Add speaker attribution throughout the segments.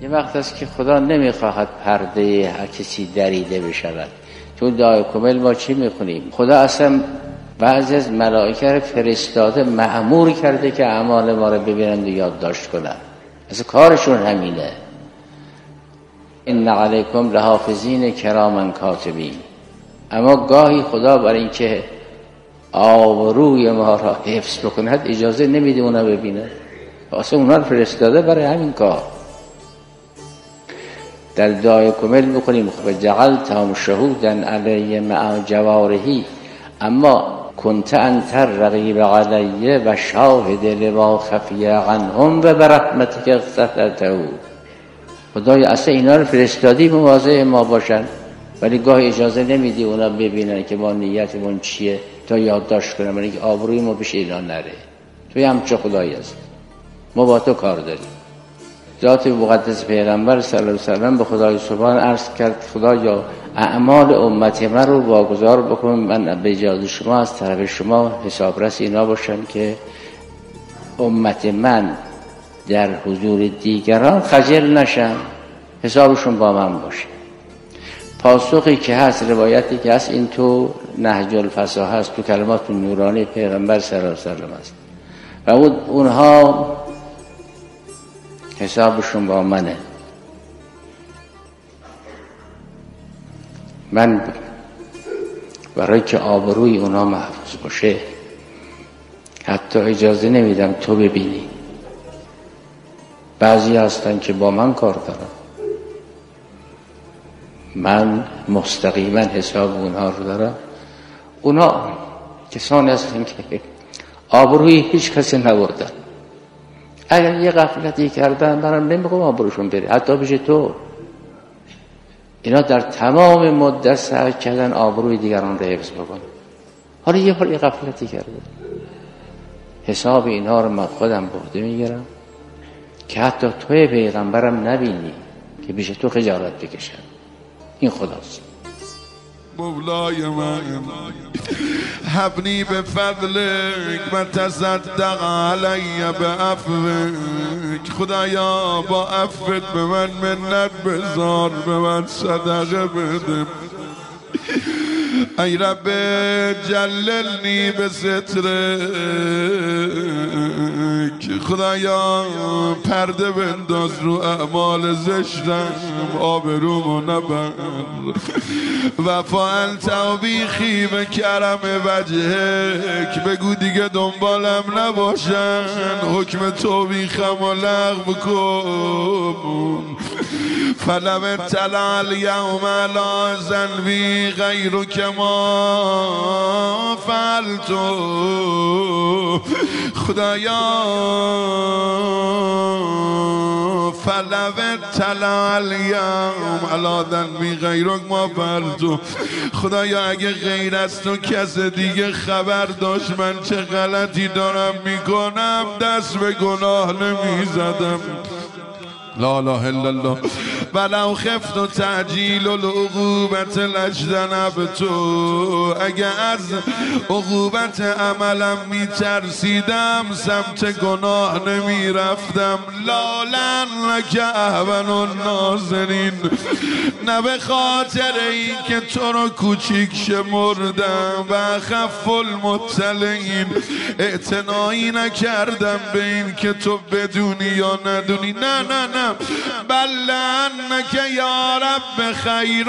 Speaker 1: یه وقت است که خدا نمیخواهد پرده هر کسی دریده بشود. تو دعای کمیل ما چی میخونیم؟ خدا اصلا بعضی از ملائکه رو فرستاده مأمور کرده که اعمال ما رو ببینند و یادداشت کنند. اصلا کارشون همینه. ان علیکم لحافظین کراما کاتبین. اما گاهی خدا برای اینکه آبروی ما را حفظ بکند اجازه نمیده اونا ببینه. اصلا اونا رو فرستاده برای همین کار. در دعای کمیل بکنیم و جعلتهم شهودا علی مع جوارحی اما کنت انت الرقیب علی و شاهد لما خفی عنهم و برحمتک اقتدرته. خدای اصلا اینا رو فرستادی مواظب ما باشن، ولی گاهی اجازه نمیدی اونا ببینن که ما نیتمون چیه تا یادداشت کنن، برای اینکه آبروی ما پیش اینا نره. توی همچه خدایی هست، ما با تو کار داریم. ذات مقدس پیغمبر صلی الله علیه و سلم به خدای سبحان عرض کرد خدایا اعمال امت من رو واگذار بکن، من به اجازه شما از طرف شما حسابرس اینا باشن که امت من در حضور دیگران خجل نشن، حسابشون با من باشه. پاسخی که هست، روایتی که هست، این تو نهج الفصاحه هست، تو کلمات نورانی پیغمبر صلی الله علیه و سلم است و اونها حسابشون با منه. من برای که آبروی اونا محفوظ باشه حتی اجازه نمیدم تو ببینی. بعضی هستن که با من کار دارن، من مستقیما حساب اونها رو دارم. اونا کسانی هستن که آبروی هیچ کسی نبردن. اگر یه غفلتی کردن برام نمیگم آبروشون بره، حتی بشه تو. اینا در تمام مدت سعی کردن آبروی دیگران رو حفظ بکنن. حالا یه بار یه غفلتی کرده، حساب اینها رو من خودم برده میگیرم که حتی توی پیغمبرم نبینی که بشه تو خجالت بکشن. این خداست.
Speaker 2: مولای من حبنی به فضلک و تصدق علی به عفوک. خدایا با عفوت به من منت بذار، به من صدقه بده. ای رب جللنی به سترک. خدایا پرده بنداز رو اعمال زشتم، آبرومو نبر. و فعل توبیخی به کرم وجهک. بگو دیگه دنبالم نباشن، حکم توبیخم و لغو کن. فلم اطلع الیوم علی ذنبی غیرک ما فعلتو. خدایا فلم اطلع الیوم علی ذنبی غیرک ما فعلتو. خدایا اگه غیر از تو کس دیگه خبر داشت من چه غلطی دارم میکنم، دست به گناه نمیزدم. لا اله الا الله. ولو خفت تعجیل العقوبت لاجتنبت. اگه از عقوبت عملم میترسیدم سمت گناه نمیرفتم. لا لعلک اهون الناظرین. نه به خاطر این که تو رو کوچیک شمردم و اخف المطلعین، اعتنایی نکردم به این که تو بدونی یا ندونی. نه نه نه، بل انک یا رب خیر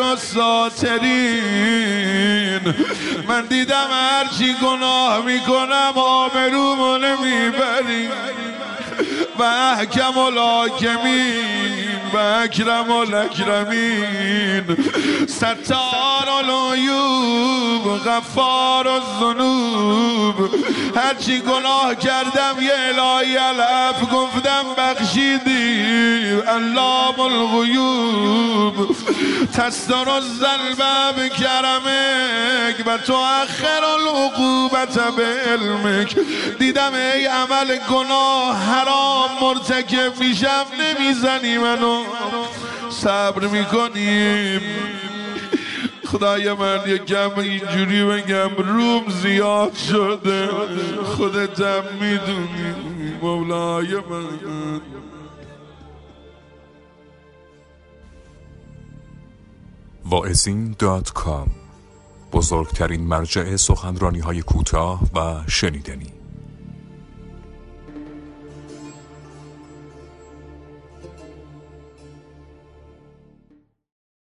Speaker 2: الساترین. من دیدم هرچی گناه میکنم آبرومو نمیبری. و احکم الحاکمین و اکرم الاکرمین. ستار العیوب غفار الذنوب. هرچی گناه کردم یه الهی العفو گفتم بخشیدی. علام الغیوب. تستر الذنب بکرمک و تؤخر العقوبت بعلمک. دیدم ای عمل گناه حرام مرتکب میشم نمیزنی منو، صبر میکنیم. خدای من یکم اینجوری بگم روم زیاد شده، خودتم میدونی مولای من.
Speaker 3: واعظین.com، بزرگترین مرجع سخنرانی‌های کوتاه و شنیدنی.